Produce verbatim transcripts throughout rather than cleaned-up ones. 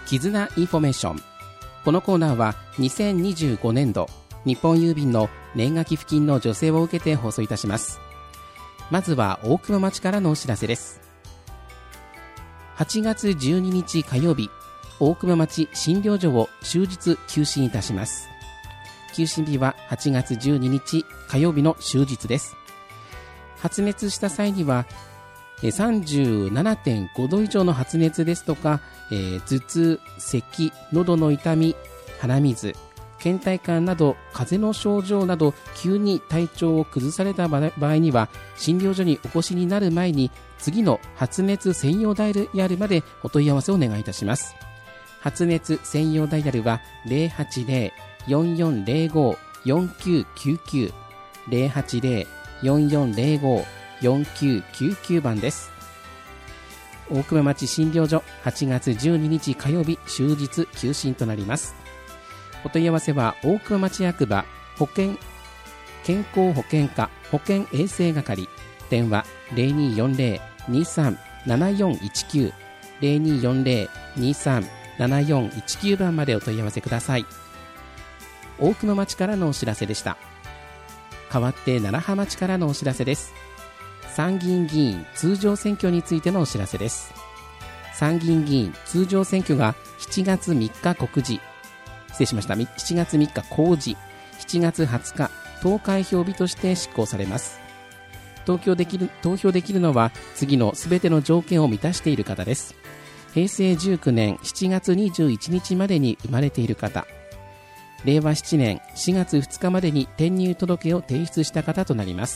絆インフォメーション。このコーナーはにせんにじゅうごねんど日本郵便の年賀寄付金の助成を受けて放送いたします。まずは大熊町からのお知らせです。はちがつじゅうににち火曜日、大熊町診療所を終日休診いたします。休診日ははちがつじゅうににち火曜日の終日です。発熱した際には さんじゅうななてんごど以上の発熱ですとか、えー、頭痛、咳、喉の痛み、鼻水、倦怠感など風邪の症状など急に体調を崩された場合には、診療所にお越しになる前に次の発熱専用ダイヤルまでお問い合わせをお願いいたします。発熱専用ダイヤルは ゼロはちゼロ よんよんゼロご よんきゅうきゅうきゅう ゼロはちゼロ よんよんゼロご よんきゅうきゅうきゅう 番です。大熊町診療所はちがつじゅうににち火曜日終日休診となります。お問い合わせは大熊町役場保健健康保険課保健衛生係、電話 ゼロにーよんゼロ にーさん ななよんいちきゅう ゼロにーよんゼロ にーさん ななよんいちきゅう 番までお問い合わせください。大熊町からのお知らせでした。代わって楢葉町からのお知らせです。参議院議員通常選挙についてのお知らせです。参議院議員通常選挙がしちがつみっか告示失礼しましたしちがつみっか公示、しちがつはつか投開票日として執行されます。投票できる、投票できるのは次のすべての条件を満たしている方です。へいせいじゅうきゅうねんしちがつにじゅういちにちまでに生まれている方、れいわななねんしがつふつかまでに転入届を提出した方となります。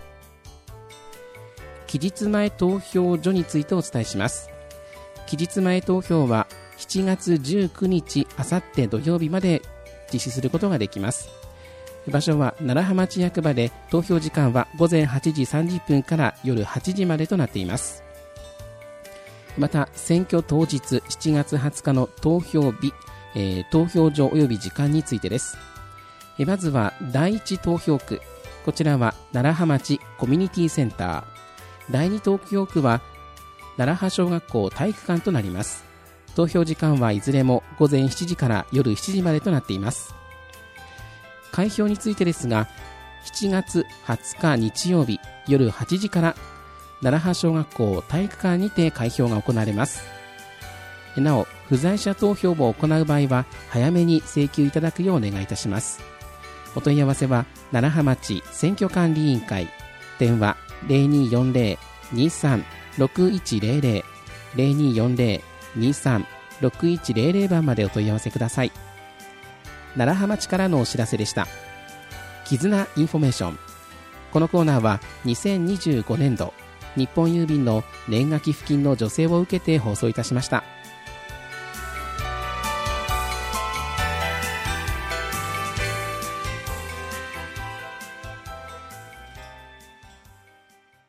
期日前投票所についてお伝えします。期日前投票はしちがつじゅうくにちあさって土曜日まで実施することができます。場所は楢葉町役場で、投票時間はごぜんはちじさんじゅっぷんから夜はちじまでとなっています。また選挙当日しちがつはつかの投票日、えー、投票所及び時間についてです。えまずはだいいち投票区、こちらは楢葉町コミュニティセンター、だいに投票区は楢葉小学校体育館となります。投票時間はいずれもごぜんしちじから夜しちじまでとなっています。開票についてですが、しちがつはつか日曜日夜はちじから楢葉小学校体育館にて開票が行われます。なお、不在者投票を行う場合は早めに請求いただくようお願いいたします。お問い合わせは楢葉町選挙管理委員会、電話ゼロにーよんゼロ にーさん ろくいちゼロゼロ ゼロにーよんゼロ にーさん ろくいちゼロゼロ 番までお問い合わせください。楢葉町からのお知らせでした。絆インフォメーション。このコーナーはにせんにじゅうごねんど日本郵便の年賀寄付金の助成を受けて放送いたしました。